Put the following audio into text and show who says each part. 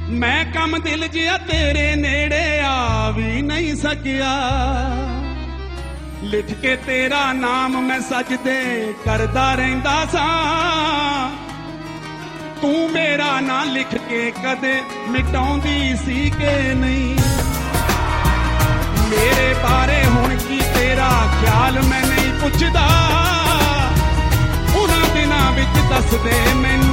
Speaker 1: ਮੈਂ ਕੰਮ ਦਿਲ ਜਿਹਾ ਤੇਰੇ ਨੇੜੇ ਆ ਵੀ ਨਹੀਂ ਸਕਿਆ। ਲਿਖ ਕੇ ਤੇਰਾ ਨਾਮ ਮੈਂ ਸਜਦੇ ਕਰਦਾ ਰਹਿੰਦਾ ਸਾਂ। ਤੂੰ ਮੇਰਾ ਨਾਂ ਲਿਖ ਕੇ ਕਦੇ ਮਿਟਾਉਂਦੀ ਸੀ ਕਿ ਨਹੀਂ। ਮੇਰੇ ਬਾਰੇ ਹੁਣ ਕੀ ਤੇਰਾ ਖਿਆਲ ਮੈਂ ਨਹੀਂ ਪੁੱਛਦਾ। ਉਹਨਾਂ ਦਿਨਾਂ ਵਿੱਚ ਦੱਸ ਦੇ ਮੈਨੂੰ